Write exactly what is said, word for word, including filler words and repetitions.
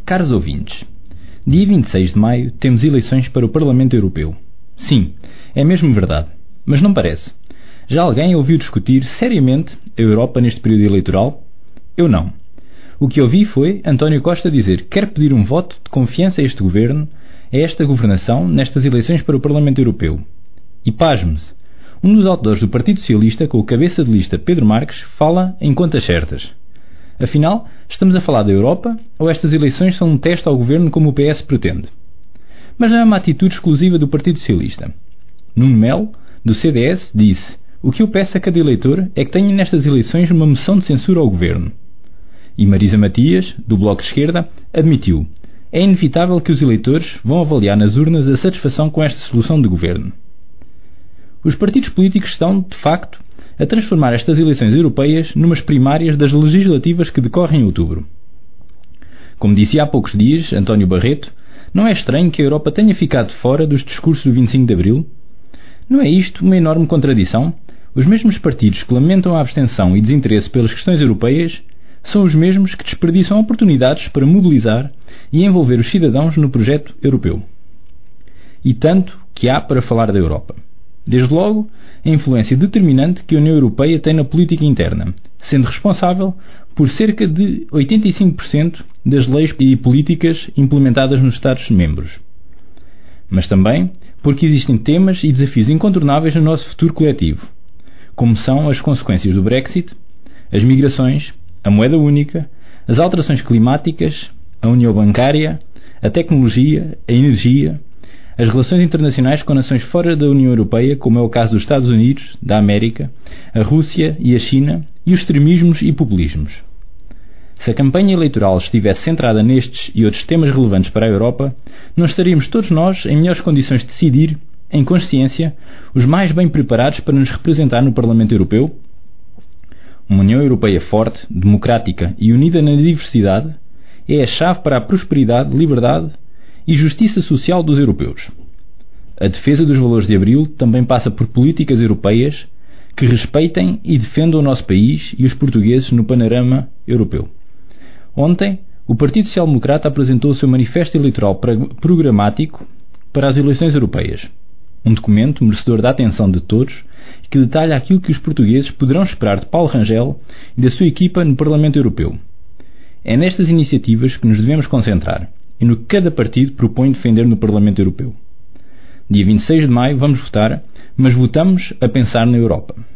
Caros ouvintes, dia vinte e seis de maio temos eleições para o Parlamento Europeu. Sim, é mesmo verdade, mas não parece. Já alguém ouviu discutir seriamente a Europa neste período eleitoral? Eu não. O que ouvi foi António Costa dizer que quer pedir um voto de confiança a este governo, a esta governação, nestas eleições para o Parlamento Europeu. E pasme-se, um dos autores do Partido Socialista, com o cabeça de lista Pedro Marques, fala em contas certas. Afinal, estamos a falar da Europa ou estas eleições são um teste ao governo como o P S pretende? Mas não é uma atitude exclusiva do Partido Socialista. Nuno Melo, do C D S, disse: o que eu peço a cada eleitor é que tenha nestas eleições uma moção de censura ao governo. E Marisa Matias, do Bloco de Esquerda, admitiu: é inevitável que os eleitores vão avaliar nas urnas a satisfação com esta solução de governo. Os partidos políticos estão, de facto, a transformar estas eleições europeias numas primárias das legislativas que decorrem em outubro. Como disse há poucos dias António Barreto, não é estranho que a Europa tenha ficado fora dos discursos do vinte e cinco de Abril? Não é isto uma enorme contradição? Os mesmos partidos que lamentam a abstenção e desinteresse pelas questões europeias são os mesmos que desperdiçam oportunidades para mobilizar e envolver os cidadãos no projeto europeu. E tanto que há para falar da Europa. Desde logo, a influência determinante que a União Europeia tem na política interna, sendo responsável por cerca de oitenta e cinco por cento das leis e políticas implementadas nos Estados-membros. Mas também porque existem temas e desafios incontornáveis no nosso futuro coletivo, como são as consequências do Brexit, as migrações, a moeda única, as alterações climáticas, a união bancária, a tecnologia, a energia, as relações internacionais com nações fora da União Europeia, como é o caso dos Estados Unidos, da América, a Rússia e a China, e os extremismos e populismos. Se a campanha eleitoral estivesse centrada nestes e outros temas relevantes para a Europa, não estaríamos todos nós em melhores condições de decidir, em consciência, os mais bem preparados para nos representar no Parlamento Europeu? Uma União Europeia forte, democrática e unida na diversidade é a chave para a prosperidade, liberdade e justiça social dos europeus. A defesa dos valores de Abril também passa por políticas europeias que respeitem e defendam o nosso país e os portugueses no panorama europeu. Ontem, o Partido Social Democrata apresentou o seu manifesto eleitoral programático para as eleições europeias. Um documento merecedor da atenção de todos que detalha aquilo que os portugueses poderão esperar de Paulo Rangel e da sua equipa no Parlamento Europeu. É nestas iniciativas que nos devemos concentrar e no que cada partido propõe defender no Parlamento Europeu. Dia vinte e seis de maio vamos votar, mas votamos a pensar na Europa.